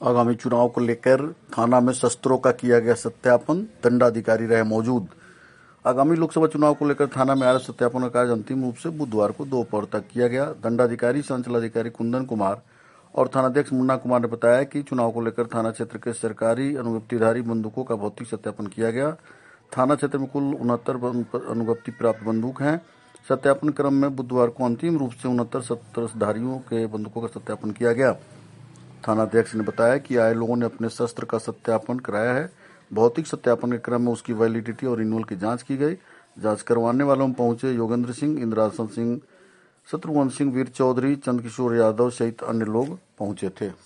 आगामी चुनाव को लेकर थाना में शस्त्रों का किया गया सत्यापन, दंडाधिकारी रहे मौजूद। आगामी लोकसभा चुनाव को लेकर थाना में आरक्षण सत्यापन का कार्य अंतिम रूप से बुधवार को दोपहर तक किया गया। दंडाधिकारी सह अंचलाधिकारी कुंदन कुमार और थानाध्यक्ष मुन्ना कुमार ने बताया कि चुनाव को लेकर थाना क्षेत्र के सरकारी अनुज्ञप्तिधारी बंदूकों का भौतिक सत्यापन किया गया। थाना क्षेत्र में कुल 69 अनुज्ञप्ति प्राप्त बंदूक हैं। सत्यापन क्रम में बुधवार को अंतिम रूप से 69 शस्त्रधारियों के बंदूकों का सत्यापन किया गया। थानाध्यक्ष ने बताया कि आए लोगों ने अपने शस्त्र का सत्यापन कराया है। भौतिक सत्यापन के क्रम में उसकी वैलिडिटी और रिन्यूअल की जांच की गई। जांच करवाने वालों में पहुंचे योगेंद्र सिंह, इंद्रासन सिंह, शत्रुघ्न सिंह, वीर चौधरी, चंद्रकिशोर यादव सहित अन्य लोग पहुंचे थे।